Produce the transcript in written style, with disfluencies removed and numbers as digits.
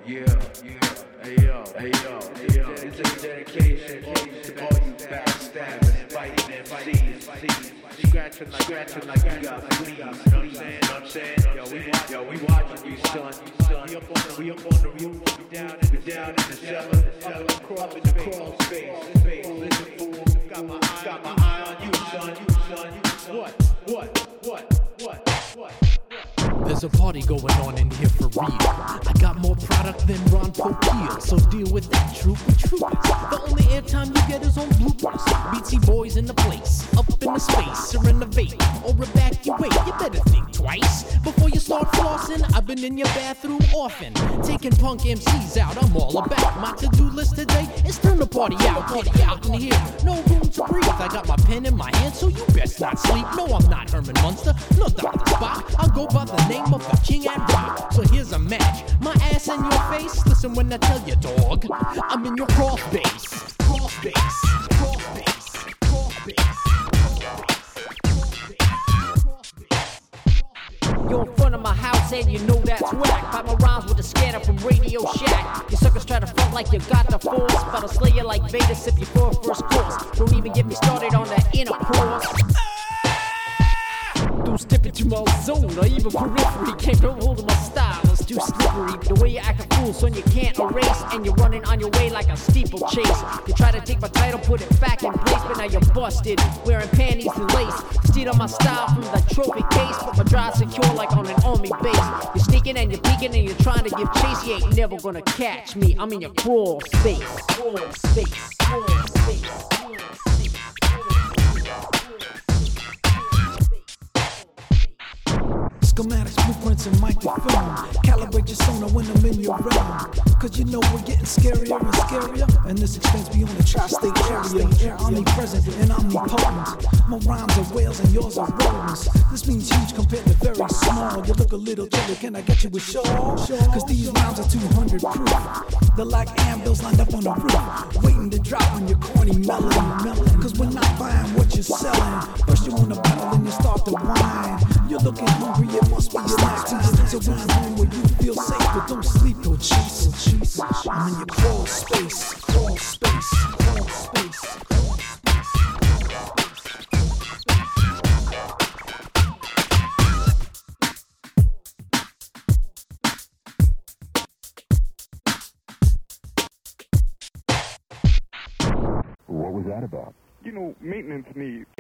It's a dedication to all you backstabbers, fighting MCs. Scratching like you got fleas. You know what I'm saying? Yo, we watching you, son. We up on the roof. We down in the cellar. Up in the crawl space. Listen, fool. Got my eye on you, son. What? There's a party going on in here for real. I got more product than Ron Popeil, so deal with that, troopers. The only airtime you get is on bloopers. BT boys in the place, up in the space, or renovate, or evacuate. You better think twice before you start flossing. I've been in your bathroom often, taking punk MCs out. I'm all about my to-do list today. It's turn the party out, out in here. No room to breathe. I got my pen in my hand, so you best not sleep. No, I'm not Herman Munster, no Dr. Spock. I'll go by the name of the King and Rock. So here's a match, my ass in your face. Listen when I tell you, dog, I'm in your crawl space. You're in front of my house and you know that's whack. Pop my rhymes with a scanner from Radio Shack. You suckers try to front like you got the force, but I'll slay you like Vader, sip you for a first course. Don't even get me started on that intercourse. Don't step into my zone or even periphery. Can't get hold of my style, it's too slippery. The way you act a fool, son, you can't erase. And you're running on your way like a steeplechase. You try to take my title, put it back in place, but now you're busted, wearing panties and lace. Steal my style from the trophy case, but my drive secure like on an army base. You're sneaking and you're peeking and you're trying to give chase. You ain't never gonna catch me, I'm in your crawl space. Schematics, blueprints, and microphone. Calibrate your sonar when I'm in your realm. Cause you know we're getting scarier and scarier. And this extends beyond the tri-state area. Omnipresent and omnipotent. My rhymes are whales and yours are rodents. This means huge compared to very small. You look a little chilly, can I get you a shawl? Cause these rhymes are 200 proof. They're like anvils lined up on the roof, waiting to drop on your corny melody. Cause we're not buying what you're selling. First you wanna battle and you start to whine. You're looking hungry, it must be your next time. So run home where you feel safe, but don't sleep, go chase. I'm in your crawl space. What was that about? Maintenance needs.